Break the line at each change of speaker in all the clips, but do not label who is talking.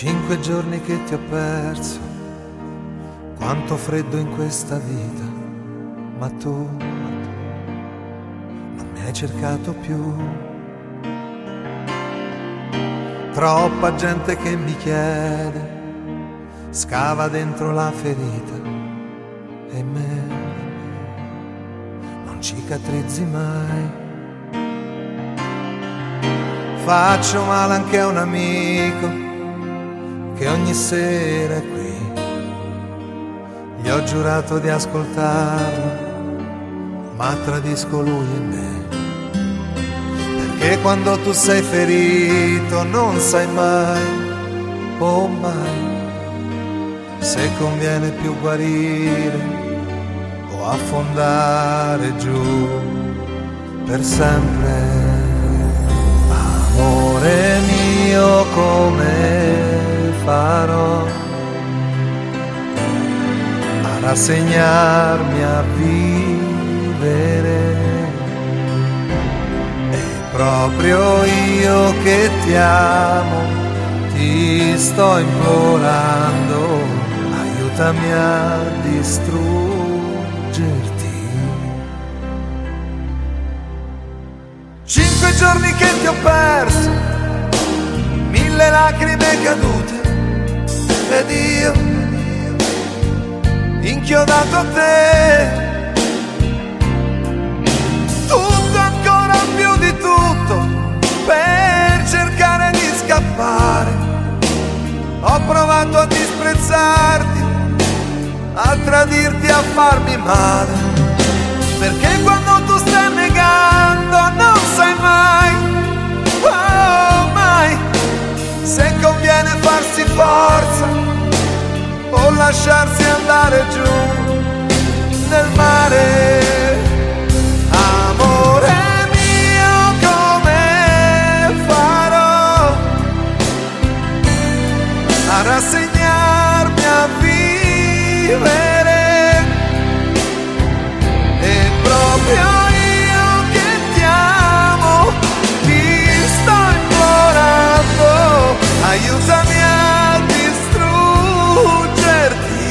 5 giorni che ti ho perso, quanto freddo in questa vita, ma tu non mi hai cercato più. Troppa gente che mi chiede, scava dentro la ferita e me non cicatrizzi mai. Faccio male anche a un amico che ogni sera è qui. Gli ho giurato di ascoltarlo, ma tradisco lui e me. Perché quando tu sei ferito non sai mai, oh mai, se conviene più guarire o affondare giù per sempre. Amore mio, come farò a rassegnarmi a vivere? E proprio io che ti amo, ti sto implorando, aiutami a distruggerti. 5 giorni che ti ho perso, 1000 lacrime cadute, ed io inchiodato a te. Tutto, ancora più di tutto, per cercare di scappare. Ho provato a disprezzarti, a tradirti, a farmi male. Perché quando tu stai negando non sai mai, oh mai, se conviene farsi forza o lasciarsi andare giù nel mare. Amore mio, come farò a rassegnarmi a vivere? E proprio io che ti amo, ti sto implorando, aiutami a distruggerti.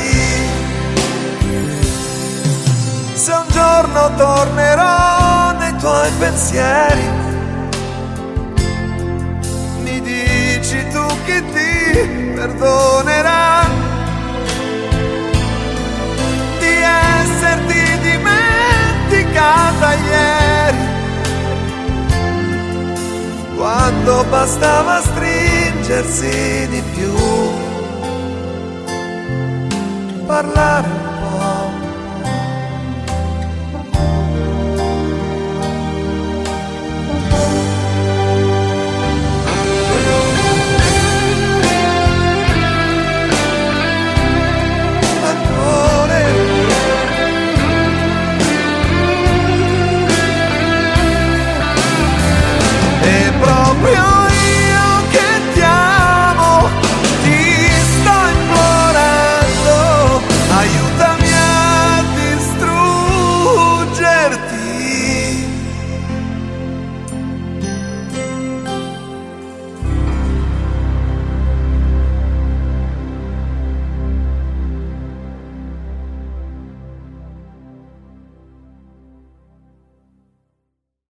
Se un giorno tornerò nei tuoi pensieri, mi dici tu che ti perdonerà di esserti dimenticata ieri, quando bastava stringersi di più, parlare